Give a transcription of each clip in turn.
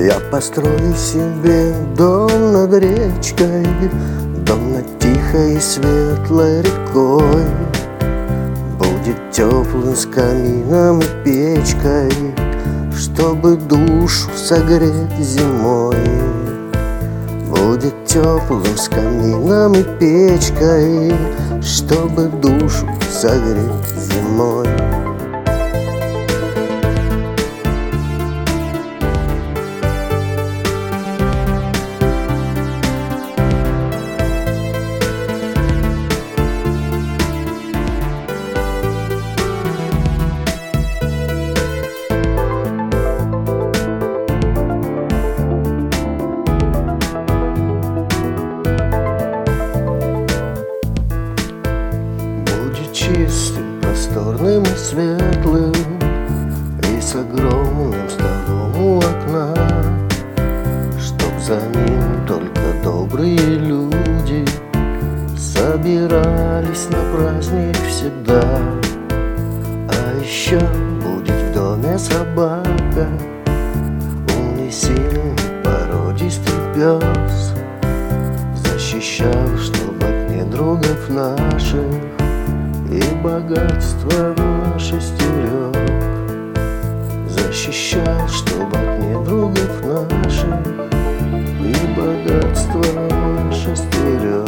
Я построю себе дом над речкой, дом над тихой и светлой рекой. Будет теплым с камином и печкой, чтобы душу согреть зимой. Будет теплым с камином и печкой, чтобы душу согреть зимой. Чистым, просторным и светлым, и с огромным столом у окна, чтоб за ним только добрые люди собирались на праздник всегда. А еще будет в доме собака, умный, сильный, породистый пес, защищал, чтоб от недругов наших и богатство наше стерег. Защищал, чтобы от недругов наших и богатство наше стерег.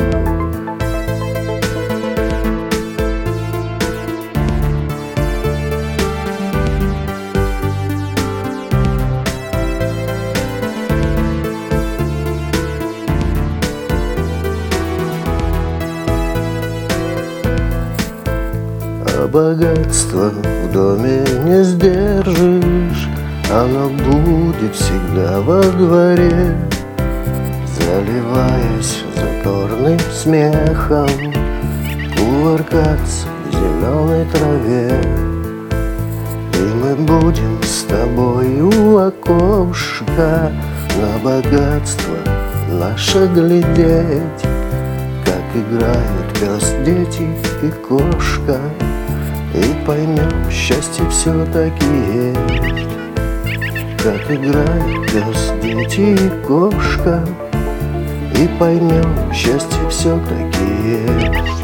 А богатство в доме не сдержишь, оно будет всегда во дворе, заливаясь задорным смехом, кувыркаться в зеленой траве. И мы будем с тобой у окошка на богатство наше глядеть, как играют пес, дети и кошка. И поймем, счастье все-таки есть, как играет пес, дети и кошка. И поймем, счастье все-таки есть.